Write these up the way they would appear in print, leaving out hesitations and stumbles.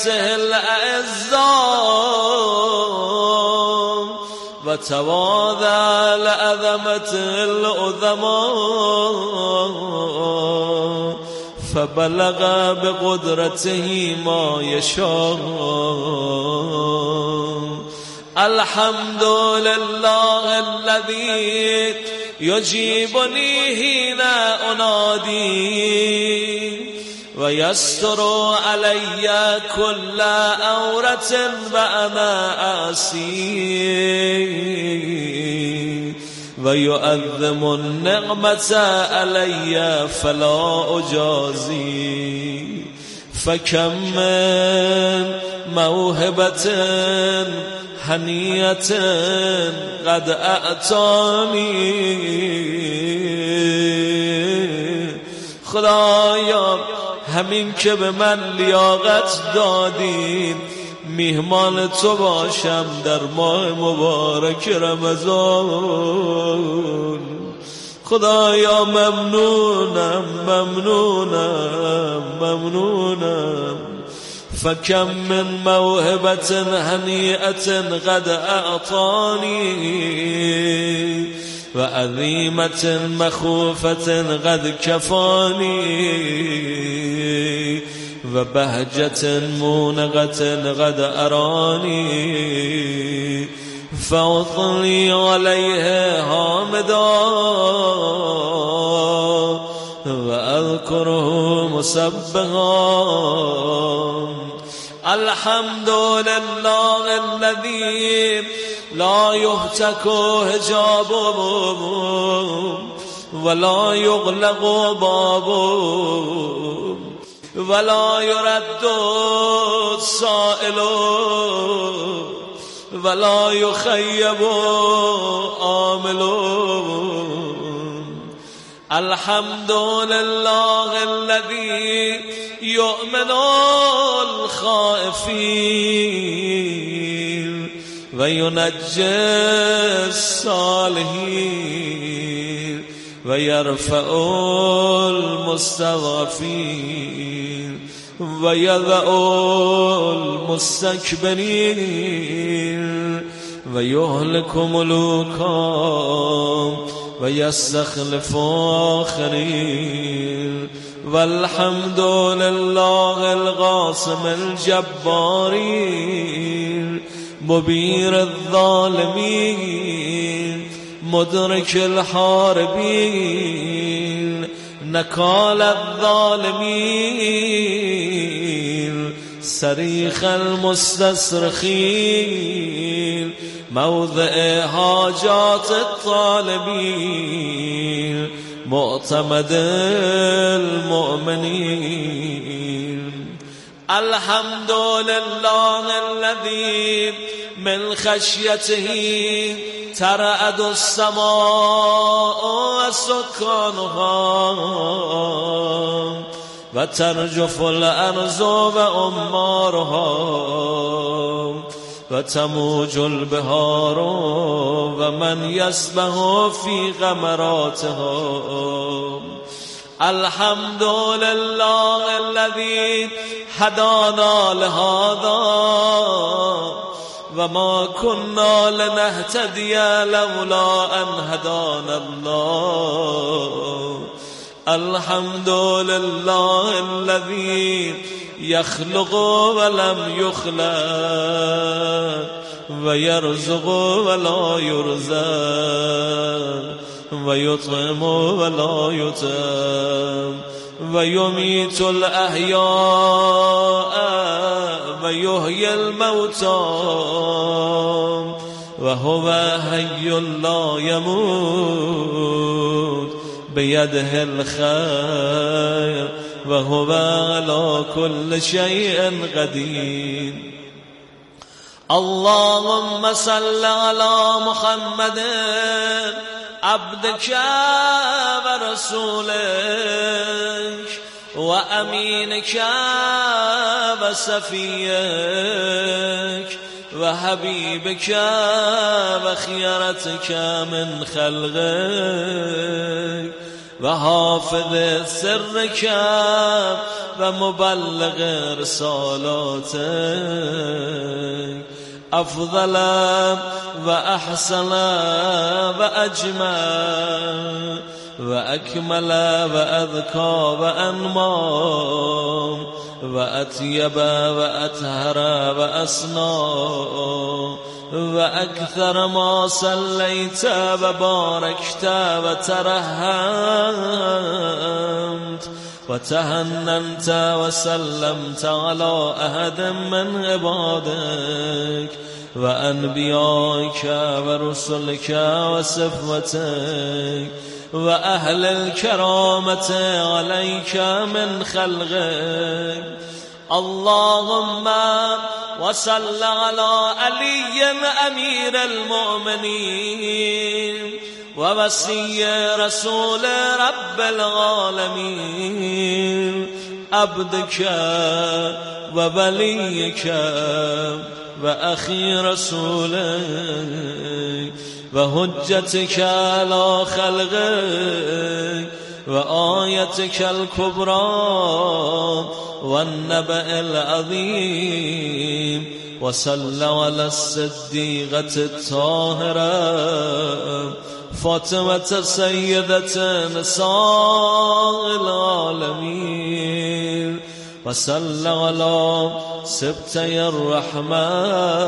ببريته الأعزاء وتواضع لعظمة العظماء فبلغ بقدرته ما يشاء. الحمد لله الذي يجيبني حين أنادي ويستر علي كل عورة وأنا آسي ويؤذم النعمة علي فلا أجازي. فكم من موهبة هنية قد أعطاني خدایا همین که به من لیاقت دادی میهمان تو باشم در ماه مبارک رمضان. خدایا ممنونم ممنونم ممنونم. فكم من موهبة هنيئة قد أعطاني وعظيمة مخوفة قد كفاني وبهجة مونغة قد أراني فأطلي عليه حامدا وأذكره مسبحا. الحمد لله الذي لا يهتك حجابه ولا يغلق بابه ولا يرد السائل ولا يخيب آمل. الحمد لله الذي يؤمن الخائفين وينجي الصالحين ويرفع المستضعفين ويضع المستكبرين ويهلك ملوكهم ويستخلف آخرين. والحمد لله القاسم الجبارين مبير الظالمين مدرك الحاربين نكال الظالمين صريخ المستصرخين موضع حاجات الطالبين معتمد المؤمنين. الحمد لله الذي من خشيته ترعد السماء وسكانها وترجف الأرض وأمارها وتموج البحار ومن يسبح في غمراتها. الحمد لله الذي هدانا لهذا وما كنا لنهتدي لولا أن هدانا الله. الحمد لله الذي يخلق ولم يخلق ويرزق ولا يرزق ويطعم ولا يطعم ويميت الأحياء ويحيي الموتى وهو حي لا يموت بيده الخير وهو على كل شيء قدير. اللهم صل على محمد عبدك ورسولك وأمينك وصفيك وحبيبك وخيرتك من خلقك و حافظ سرک و مبلغ رسالاتك افضل و احسن و اجمل و اکمل و اذکا و انما و اطیب و اطهر و اسنا و اکثر ما صلیت و بارکت و ترحمت و تهننت و سلمت على احد من عبادك و انبیائك و رسلك و صفوتك و اهل الكرامت عليك من خلقك اللهم وصل على علي امير المؤمنين ووصي رسول رب العالمين عبدك ووليك وأخي رسولك وحجتك على خلقك وآيتك الكبرى والنبأ العظيم وصلى على الصديقة الطاهرة فاطمة سيدة نساء العالمين وصلى على سبتي الرحمة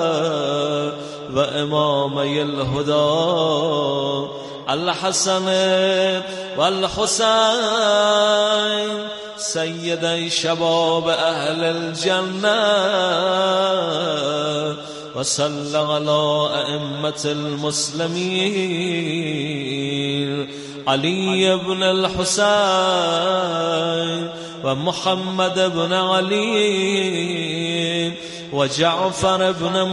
وإمامي الهدى الحسن والحسين سيدي شباب أهل الجنة وصلى على أئمة المسلمين علي بن الحسين ومحمد بن علي وجعفر بن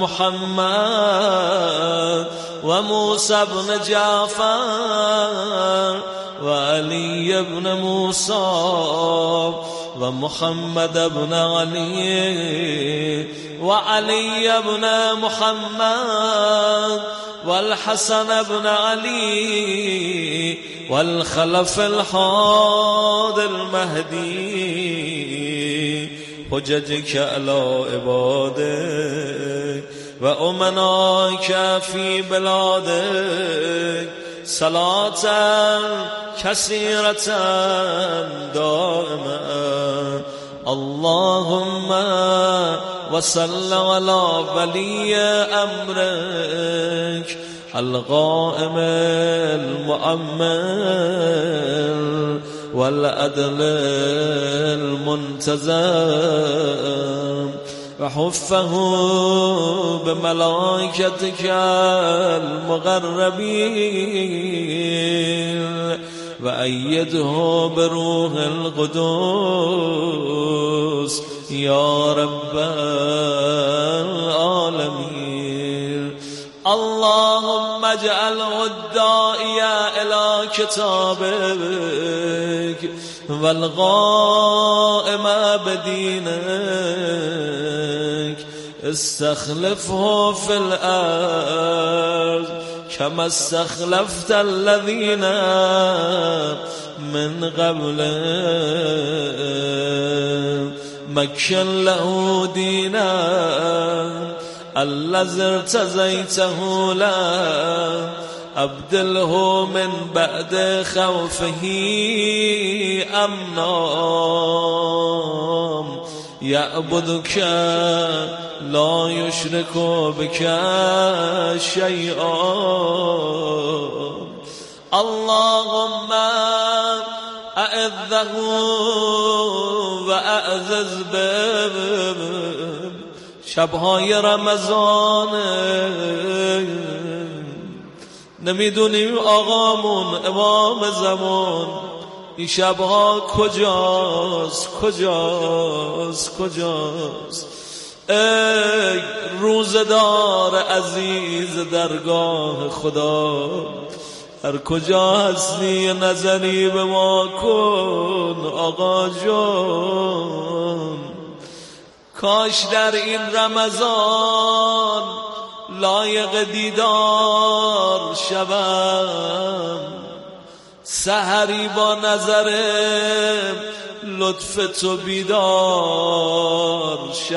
محمد وموسى بن جعفر وعلي بن موسى ومحمد بن علي وعلي بن محمد والحسن بن علي والخلف الحاد المهدي حججك على عبادك وأمناك في بلادك صلاة كثيرة دائمة اللهم وصل على ولي أمرك القائم المؤمن والعدل المنتظم وحفه بملائكتك المقربين وأيده بروح القدوس يا رب العالمين اللهم اجعله الداعي إلى كتابك والقائم بدينك استخلفه في الأرض كما استخلفت الذين من قبله مكن له دينا الذي ارتزيته له أبدله من بعد خوفه أمنا يعبدك لا يشرك بك شيئا اللهم أعذه وأعزز به شبهای رمضان نمیدونیم آقامون امام زمان این شبها کجاست ای روزدار عزیز درگاه خدا هر کجا هستی نظری به ما کن آقا جان کاش در این رمضان لایق دیدار شوم سحری با نظر لطف تو بیدار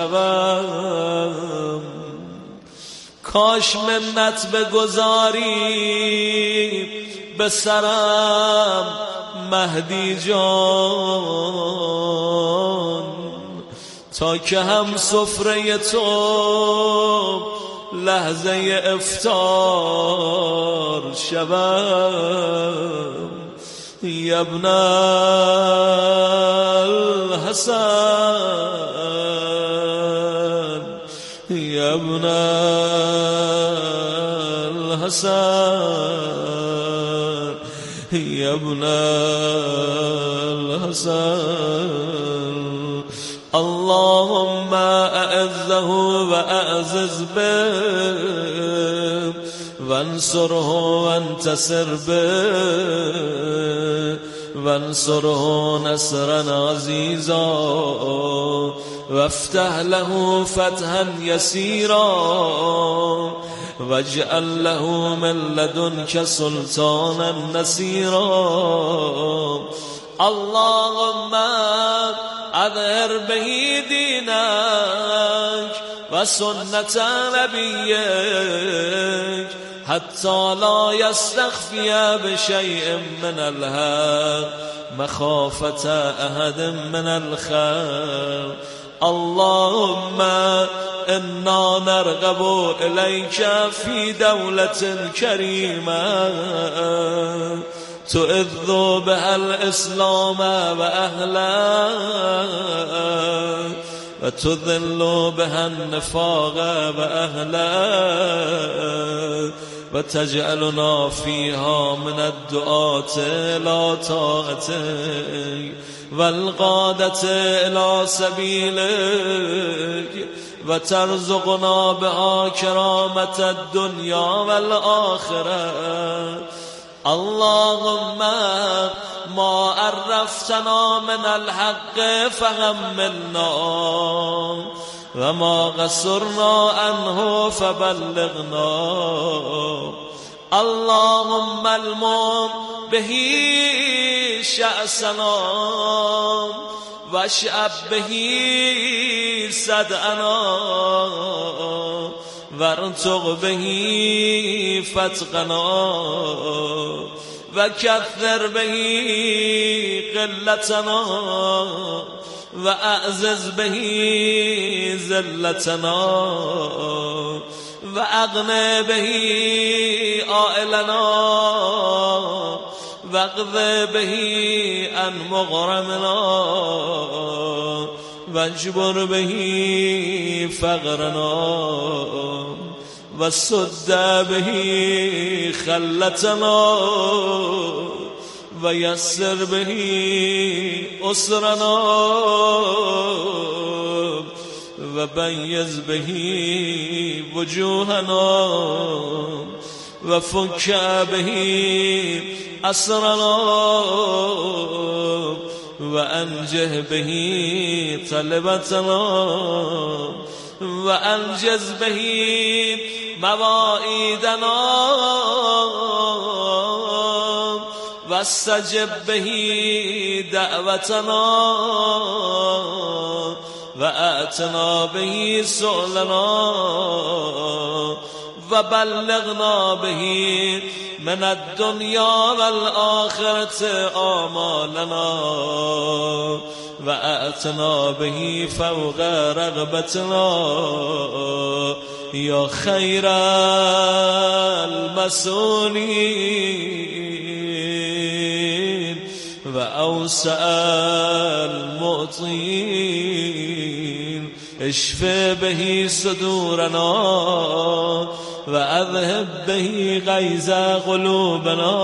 شوم، کاش منت بگذاری به سرم مهدی جان، تا که هم سفره تو لحظه افطار شوم. یا ابن الحسن، یا ابن الحسن، یا ابن الحسن. اللهم اعزه واعزز به، وانصره وانتصر به، وانصره نصرا عزيزا، وافتح له فتحا يسيرا، واجعل له من لدنك سلطانا نصيرا. اللهم اظهر به دينك وسنة نبيك، حتى لا يستخفي بشيء من الحق مخافة أحد من الخلق. اللهم إنا نرغب إليك في دولة كريمة تؤذ بها الإسلام وأهله، وتذل بها النفاق وأهله، وتجعلنا فيها من الدعاة إلى طاعتك والقادة إلى سبيلك، وترزقنا بها كرامة الدنيا والآخرة. اللهم ما عرفتنا من الحق فحملنا، وما قصرنا عنه فبلغنا. اللهم المم به شأسنا، واشعب به صدعنا، وارتق به فتقنا، وكثر به قلتنا، وأعزز به ذلتنا، وأغن به عائلنا، واقض به عن مغرمنا، واجبر به فقرنا، وسد به خلتنا، ويسر به أسرنا، وبيز به وجوهنا، وفك به أسرنا، وأنجه به طلبتنا، وأنجز به مواعيدنا، واستجب به دعوتنا، وآتنا به سؤلنا، وبلغنا به من الدنيا والآخرة آمالنا، وآتنا به فوق رغبتنا. يا خير المسؤولين وأوسع المعطين، اشف به صدورنا، وأذهب به غيظ قلوبنا،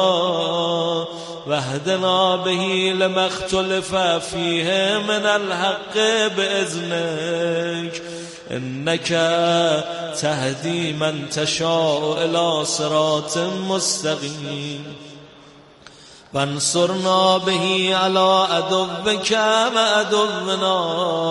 واهدنا به لما اختلف فيه من الحق بإذنك، إنك تهدي من تشاء إلى صراط مستقيم. وانصرنا به على عدوك وعدونا،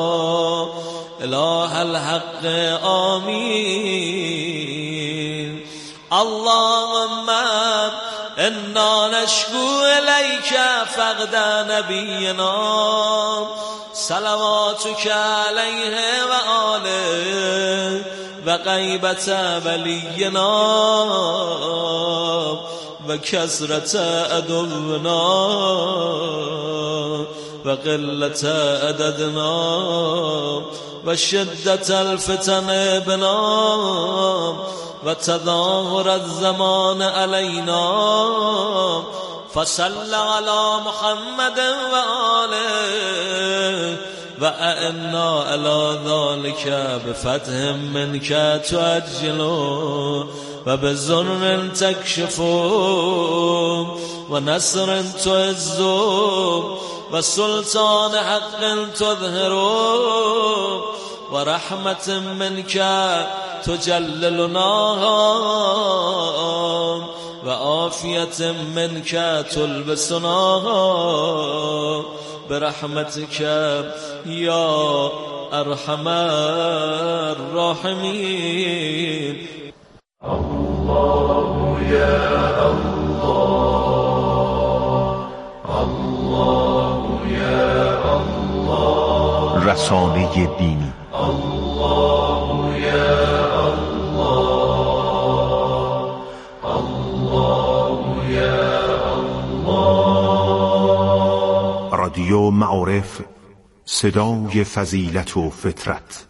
إله الحق آمين. اللهم انا نشکو الیک فقد نبینا صلواتک علیه و آله و غیبت ولینا و کثرت عدونا و قلت عددنا و شدت الفتن بنا و تظاهر الزمان علینا فصل علی محمد و آله و اعنا علی ذلك بفتح منک تعجل و بظلم تکشف و نصر تعز و سلطان حق تظهر و رحمت منک تجللنا و عافیت منک تلبسنا برحمتک یا ارحم الراحمین. الله یا الله، الله یا الله. رسانه دینی الله یا الله، الله یا الله. رادیو معارف، صدای فضیلت و فطرت.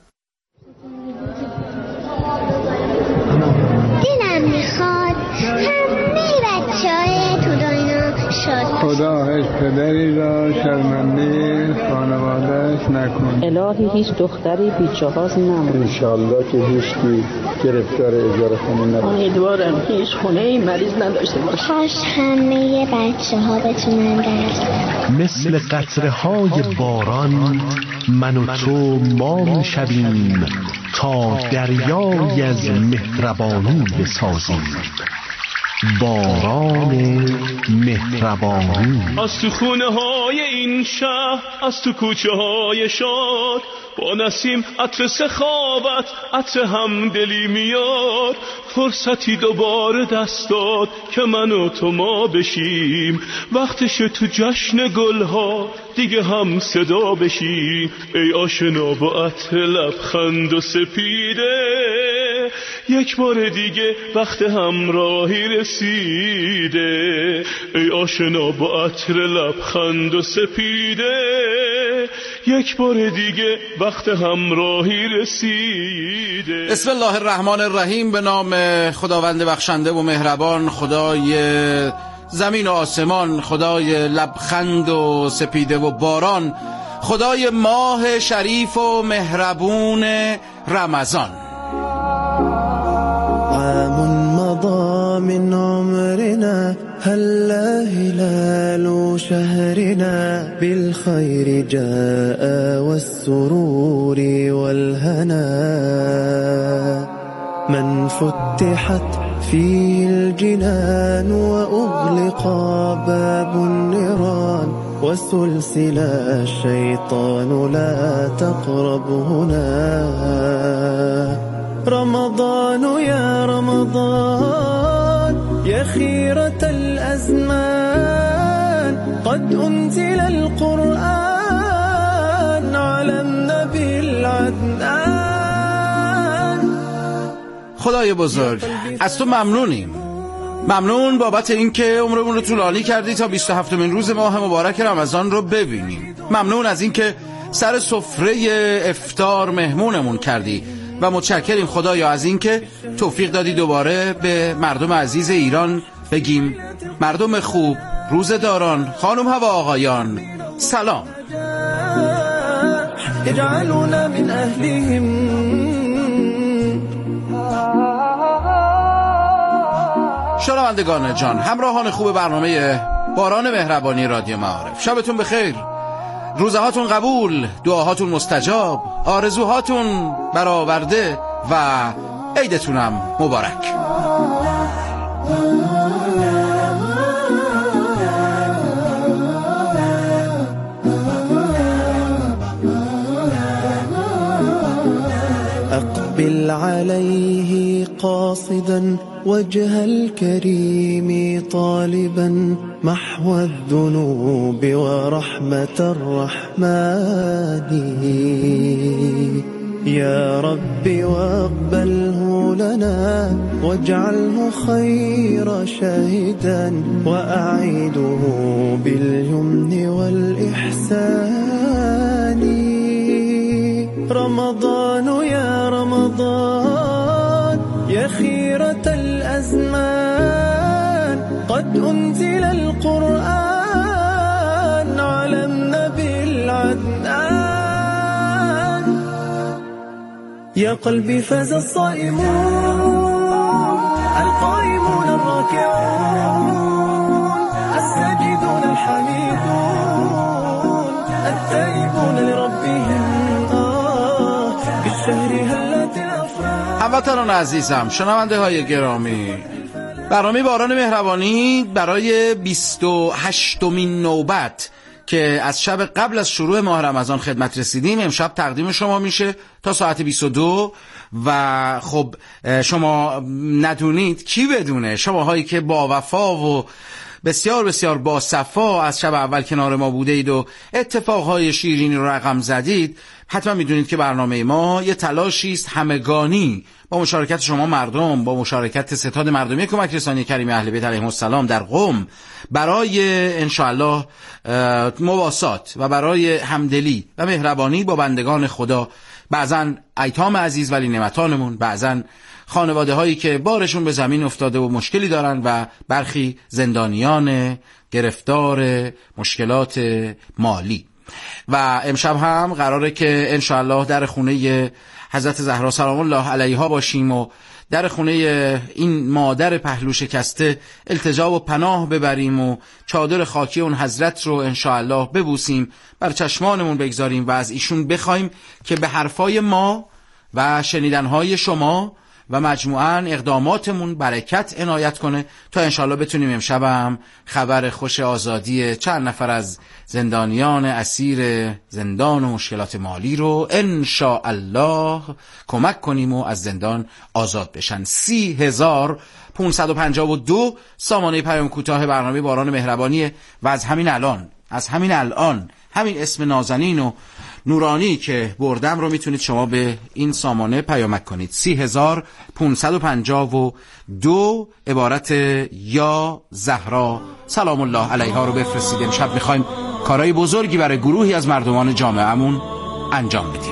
دلم میخواد همه بچه‌های تو دنیا شاد خدا هیچ پدری را شرمنده خانوادهش نکن. الهی هیچ دختری بی‌جواز نمونه. انشالله که هیچکی گرفتار اجاره خونه نباشه. امیدوارم هیچ خونه‌ای مریض نداشته باشه. کاش همه بچه‌ها بتونن درس بخونن. مثل قطره‌های باران من و تو ما می‌شویم تا دریای از مهربانی بسازیم. باران مهربانی از تو خونه های این شهر، از تو کوچه های شاد، با نسیم عطر سخاوت، عطر همدلی میاد. فرصتی دوباره دست داد که من و تو ما بشیم. وقتش تو جشن گلها دیگه هم صدا بشیم. ای آشنا با عطر لبخند و سپیده، یک بار دیگه وقت همراهی رسیده. ای آشنا با عطر لبخند و سپیده، یک بار دیگه وقت همراهی رسیده. بسم الله الرحمن الرحیم. به نام خداوند بخشنده و مهربان، خدای زمین و آسمان، خدای لبخند و سپیده و باران، خدای ماه شریف و مهربون رمضان. عام مضى من عمرنا هل هلال شهرنا بالخير جاء والسرور والهنا من فتحت فيه الجنان وأغلق باب النيران وسلسل الشيطان لا تقرب هنا. رمضان يا رمضان يا خيرة الأزمان قد أنزل القرآن على النبي العدنان. خدای بزرگ، از تو ممنونیم. ممنون بابت اینکه عمرمون رو طولانی کردی تا 27مین روز ماه مبارک رمضان رو ببینیم. ممنون از اینکه سر سفره افطار مهمونمون کردی و متشکریم خدایا از اینکه توفیق دادی دوباره به مردم عزیز ایران بگیم مردم خوب، روزداران، خانم ها و آقایان سلام. اجعلونا من اهلهم. شنوندگان جان، همراهان خوب برنامه باران مهربانی رادیو معارف، شبتون بخیر، روزهاتون قبول، دعاهاتون مستجاب، آرزوهاتون برآورده و عیدتونم مبارک. أقبل أقبل عليه قاصدا وجه الكريم طالبا محو الذنوب ورحمة الرحمن يا رب واقبله لنا واجعله خير شاهدا وأعيده باليمن والإحسان رمضان يا رمضان يا خيرة الأزمان قد أنزل القرآن على النبي العدنان يا قلبي فاز الصائمون القائمون الراكعون الساجدون الحميدون التائبون لربهم بالشهر هلت الأفراح. هموطنان عزیزم، شنونده های گرامی، برنامه باران مهربانی برای 28مین نوبت که از شب قبل از شروع ماه رمضان خدمت رسیدیم امشب تقدیم شما میشه تا ساعت 22 و خب شما ندونید کی بدونه، شماهایی که با وفا و بسیار بسیار با صفا از شب اول کنار ما بوده اید و اتفاقهای شیرینی رو رقم زدید، حتما میدونید که برنامه ما یه تلاشی است همگانی با مشارکت شما مردم، با مشارکت ستاد مردمی کمک رسانی کریم اهل بیت علیهم السلام در قم برای انشاءالله مواسات و برای همدلی و مهربانی با بندگان خدا، بعضا ایتام عزیز ولی نعمتانمون، بعضا خانواده هایی که بارشون به زمین افتاده و مشکلی دارن و برخی زندانیان گرفتار مشکلات مالی. و امشب هم قراره که انشاءالله در خونه حضرت زهرا سلام الله علیها باشیم و در خونه این مادر پهلو شکسته التجا و پناه ببریم و چادر خاکی اون حضرت رو انشاءالله ببوسیم، بر چشمانمون بگذاریم و از ایشون بخوایم که به حرفای ما و شنیدنهای شما و مجموعاً اقداماتمون برکت عنایت کنه تا انشاءالله بتونیم امشب هم خبر خوش آزادی چند نفر از زندانیان اسیر زندان و مشکلات مالی رو انشاءالله کمک کنیم و از زندان آزاد بشن. 30,552 سامانه پیام کوتاه برنامه باران مهربانیه و از همین الان همین اسم نازنین و نورانی که بردم رو میتونید شما به این سامانه پیامک کنید. 30,552 عبارت یا زهرا سلام الله علیها رو بفرستید. امشب میخوایم کارهای بزرگی برای گروهی از مردمان جامعه‌مون انجام بدیم.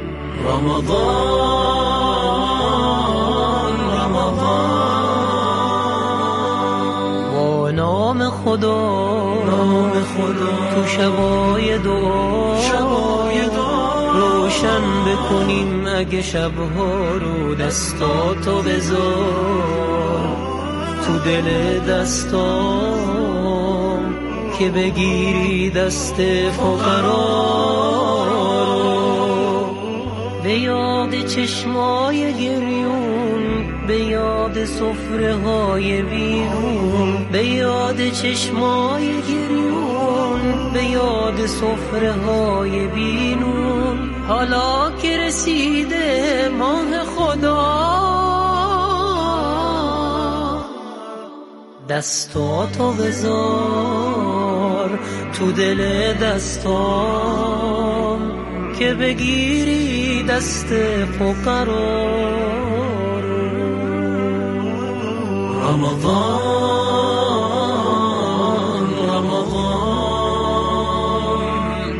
با نام خدا تو شبای دعا روشن بکنیم اگه شبها رو دستاتو بذار تو دل دستام که بگیری دست فقرا رو به یاد چشمای گریون، به یاد سفره های بیرون، به یاد چشمای گریون، به یاد سفره های بیرون. حالا که رسیده ماه خدا دستاتو بذار تو دل دستام که بگیری دست فقرا. رمضان رمضان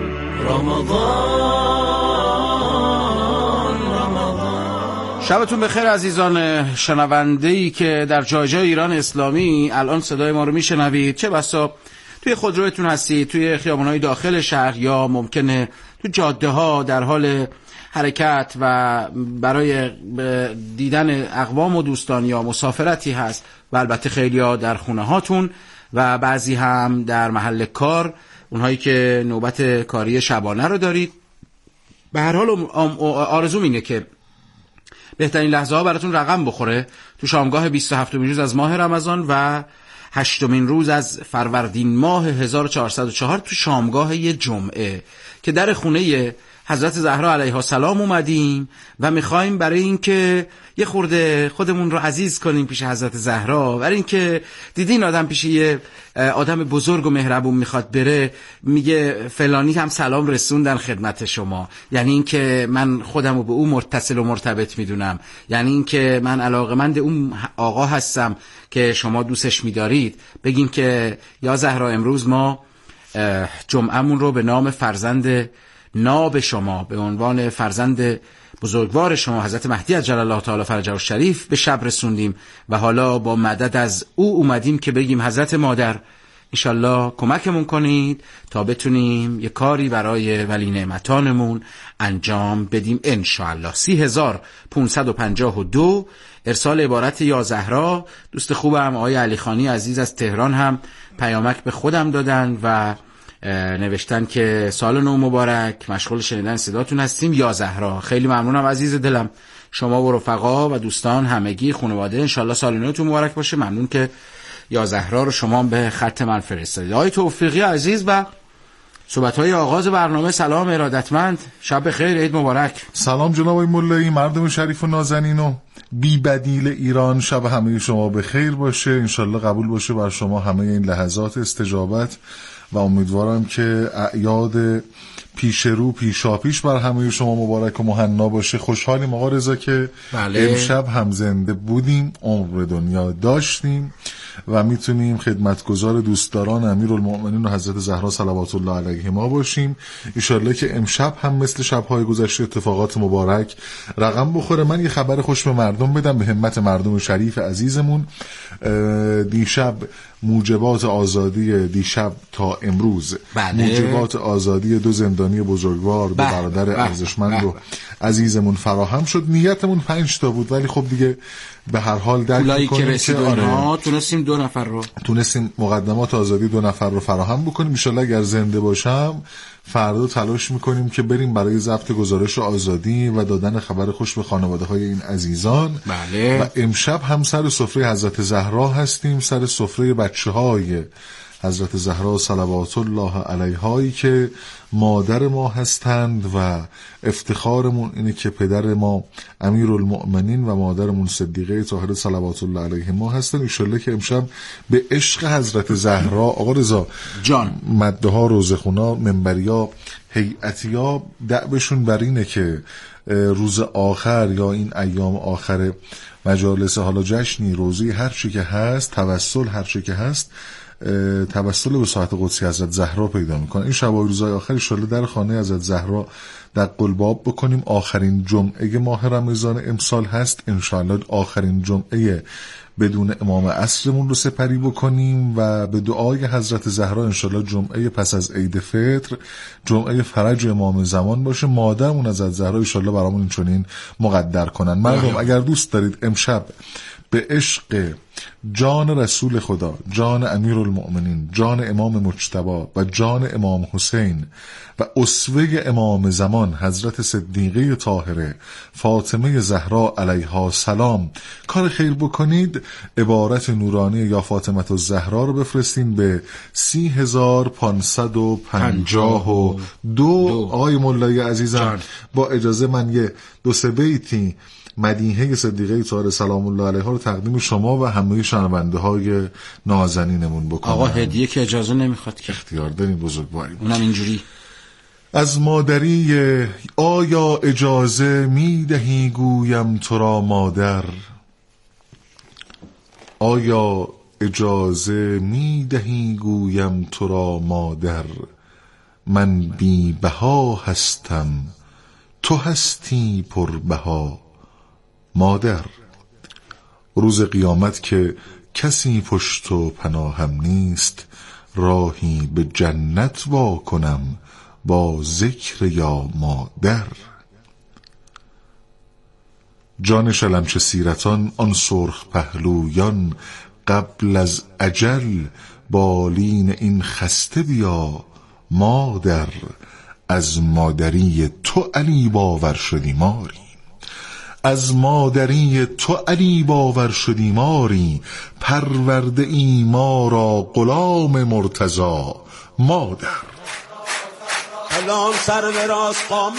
رمضان رمضان. شبتون بخیر عزیزان شنونده‌ای که در جای جای ایران اسلامی الان صدای ما رو میشنوید، چه بسا توی خودروتون هستید، توی خیابان‌های داخل شهر یا ممکنه تو جاده‌ها در حال حرکت و برای دیدن اقوام و دوستان یا مسافرتی هست و البته خیلی‌ها در خونه هاتون و بعضی هم در محل کار، اونهایی که نوبت کاری شبانه رو دارید. به هر حال آرزوم اینه که بهترین لحظه ها براتون رقم بخوره تو شامگاه 27مین روز از ماه رمضان و 8مین روز از فروردین ماه 1404 تو شامگاه یه جمعه که در خونه حضرت زهرا علیها السلام اومدیم و میخوایم برای اینکه یه خورده خودمون رو عزیز کنیم پیش حضرت زهرا، برای اینکه دیدین آدم پیش یه آدم بزرگ و مهربون میخواد بره، میگه فلانی هم سلام رسوندن خدمت شما، یعنی اینکه من خودم رو به اون متصل و مرتبط میدونم، یعنی اینکه من علاقمند اون آقا هستم که شما دوستش میدارید. بگیم که یا زهرا امروز ما جمعهمون رو به نام فرزند ناب شما، به عنوان فرزند بزرگوار شما حضرت مهدی عجل الله تعالی فرجه الشریف به شب رسوندیم و حالا با مدد از او اومدیم که بگیم حضرت مادر انشالله کمکمون کنید تا بتونیم یه کاری برای ولی نعمتانمون انجام بدیم انشالله. 3552 ارسال عبارت یا زهرا. دوست خوبم آقای علی خانی عزیز از تهران هم پیامک به خودم دادن و نوشتن که سال نو مبارک، مشغول شنیدن صداتون هستیم یا زهرا. خیلی ممنونم عزیز دلم، شما و رفقا و دوستان همگی خانواده انشالله سال نوتون مبارک باشه. ممنون که یا زهرا رو شما به خط من فرستادید. آقای توفیقی عزیز و صحبت‌های آغاز برنامه، سلام ارادتمند، شب بخیر، عید مبارک. سلام جناب آقای ملایی، مردم شریف و نازنین و بی بدیل ایران، شب همه شما بخیر باشه، انشالله قبول باشه بر شما همه این لحظات استجابت و امیدوارم که اعیاد پیش رو پیشاپیش بر همه شما مبارک و مهنا باشه. خوشحالیم آقا رضا که امشب هم زنده بودیم، عمر دنیا داشتیم و میتونیم خدمتگزار دوستداران امیرالمؤمنین و حضرت زهرا صلوات الله علیهما باشیم. انشالله که امشب هم مثل شب‌های گذشته اتفاقات مبارک رقم بخوره. من یه خبر خوش به مردم بدم، به همت مردم شریف عزیزمون. دیشب موجبات آزادی، دیشب تا امروز موجبات آزادی 2 زندانی بزرگوار، 2 برادر ارزشمند و عزیزمون فراهم شد. نیتمون 5 تا بود ولی خب دیگه به هر حال درک می‌کنیم که تونستیم 2 نفر رو مقدمات آزادی 2 نفر رو فراهم بکنیم. ان شاءالله اگر زنده باشم فردا تلاش میکنیم که بریم برای ضبط گزارش آزادی و دادن خبر خوش به خانواده‌های این عزیزان. و امشب هم سر سفره حضرت زهرا هستیم، سر سفره بچه‌های حضرت زهرا صلوات الله علیهایی که مادر ما هستند و افتخارمون اینه که پدر ما امیرالمؤمنین و مادرمون صدیقه طاهره صلوات الله علیهما هستن. انشالله که امشب به عشق حضرت زهرا آقا رضا جان مده ها، روزخونا، منبریا، هیئتیا دعبشون بر اینه که روز آخر یا این ایام آخر مجالس، حالا جشنی، روزی، هر چی که هست، توسل هر چی که هست، توسل به ساعت قدسی حضرت زهرا پیدا میکنه. این شب و روزهای آخر ان شاءالله در خانه حضرت زهرا در قلباب بکنیم. آخرین جمعه ماه رمضان امسال هست، ان شاءالله آخرین جمعه بدون امام عصرمون رو سپری بکنیم و به دعای حضرت زهرا ان شاءالله جمعه پس از عید فطر جمعه فرج امام زمان باشه. مادرمون حضرت زهرا ان شاءالله برامون این چنین مقدر کنن. مردم اگر دوست دارید امشب به عشق جان رسول خدا، جان امیرالمؤمنین، جان امام مجتبی و جان امام حسین و اسوه امام زمان حضرت صدیقه طاهره فاطمه زهرا علیها السلام کار خیر بکنید، عبارت نورانی یا فاطمه الزهرا رو بفرستین به 3552. آقای مولای عزیزم با اجازه من یه 2-3 بیتی مدیحه صدیقه طاهره سلام الله علیها رو تقدیم شما و همه شنونده های نازنینمون بکنم. آقا هدیه که اجازه نمیخواد که اختیار دارین بزرگواری، اونم اینجوری. از مادری آیا اجازه میدهی گویم تو را مادر، آیا اجازه میدهی گویم تو را مادر، من بی بها هستم تو هستی پر بها مادر. روز قیامت که کسی پشت و پناهم نیست، راهی به جنت وا کنم با ذکر یا مادر. جان شلمچه سیرتان آن سرخ پهلویان، قبل از اجل بالین این خسته بیا مادر. از مادری تو علی باور شدی ماری، از مادری تو علی باور شدی ماری، پرورده ای ما را غلام مرتضی مادر. سلام سرفراز قامت،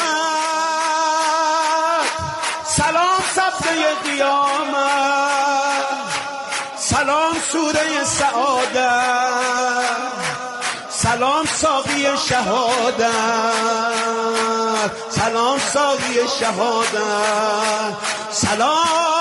سلام صفحه قیامت، سلام سوره سعادت، سلام ساقی شهادت، سلام ساقی شهادت، سلام